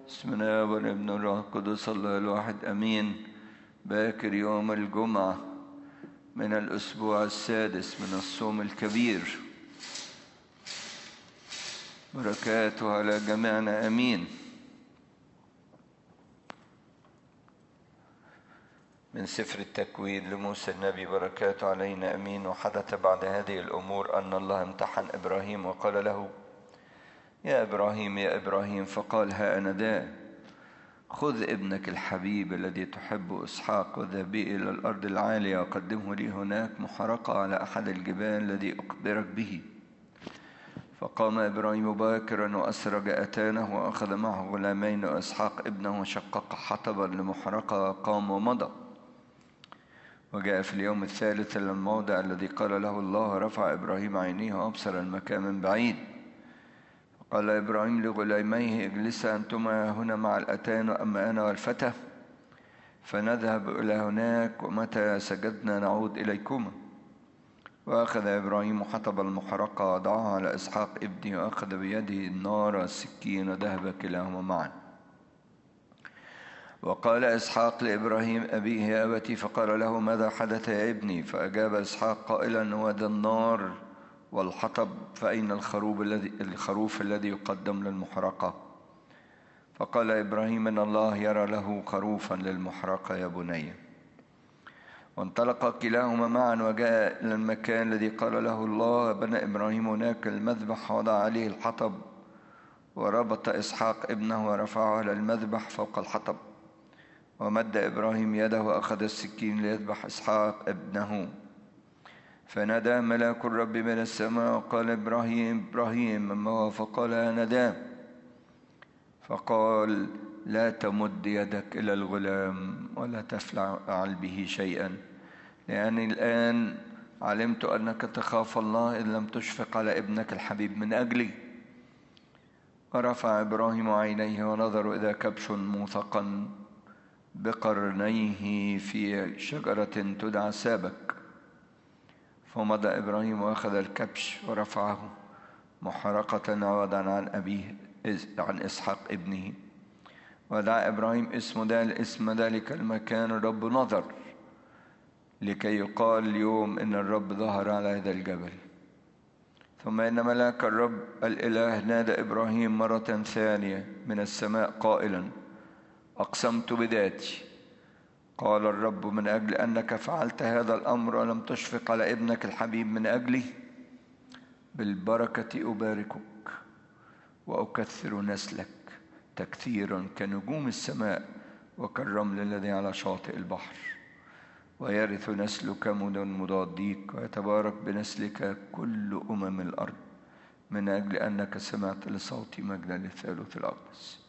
بسم الله والابن والروح القدس الله الواحد امين. باكر يوم الجمعة من الاسبوع السادس من الصوم الكبير، بركاته على جميعنا امين. من سفر التكوين لموسى النبي، بركاته علينا امين. وحدث بعد هذه الامور ان الله امتحن ابراهيم وقال له: يا إبراهيم يا إبراهيم. فقال: ها أنا ذا. خذ ابنك الحبيب الذي تحب إسحاق واذهب به إلى الأرض العالية وقدمه لي هناك محرقة على أحد الجبال الذي أخبرك به. فقام إبراهيم باكرا وأسرج أتانه وأخذ معه غلامين وإسحاق ابنه وشقق حطبا لمحرقة وقام ومضى. وجاء في اليوم الثالث إلى الموضع الذي قال له الله. رفع إبراهيم عينيه وأبصر المكان من بعيد. قال إبراهيم لغلاميه: اجلسا أنتما هنا مع الأتان، أما أنا والفتى فنذهب إلى هناك، ومتى سجدنا نعود إليكما. وأخذ إبراهيم حطب المحرقة وضعها على إسحاق ابنه، وأخذ بيده النار والسكين وذهب كلاهما معا. وقال إسحاق لإبراهيم أبيه: يا أبتي. فقال له: ماذا حدث يا ابني؟ فأجاب إسحاق قائلا: وذا النار والحطب، فأين الخروف الذي يقدم للمحرقة؟ فقال إبراهيم: إن الله يرى له خروفا للمحرقة يا بني. وانطلق كلاهما معا وجاء إلى المكان الذي قال له الله. بنى إبراهيم هناك المذبح ووضع عليه الحطب، وربط إسحاق ابنه ورفعه على المذبح فوق الحطب. ومد إبراهيم يده وأخذ السكين ليذبح إسحاق ابنه. فنادى ملاك الرب من السماء وقال: إبراهيم إبراهيم. أما هو فقال: أنا ذا. فقال: لا تمد يدك إلى الغلام ولا تفعل به شيئا، لأني الآن علمت أنك تخاف الله إن لم تشفق على ابنك الحبيب من أجلي. ورفع إبراهيم عينيه ونظر إذا كبش موثقا بقرنيه في شجرة تدعى سابك. فمضى إبراهيم وأخذ الكبش ورفعه محرقة عوضا عن أبيه عن إسحاق ابنه. ودعا إبراهيم اسم ذلك المكان الرب نظر، لكي يقال اليوم إن الرب ظهر على هذا الجبل. ثم إن ملاك الرب الإله نادى إبراهيم مرة ثانية من السماء قائلا: أقسمت بذاتي، قال الرب، من أجل أنك فعلت هذا الأمر ولم تشفق على ابنك الحبيب من أجلي، بالبركة أباركك وأكثر نسلك تكثيرا كنجوم السماء وكالرمل الذي على شاطئ البحر. ويرث نسلك مدن مضاديك، ويتبارك بنسلك كل الأرض، من أجل أنك سمعت لصوتي مجدا للثالوث الأقدس.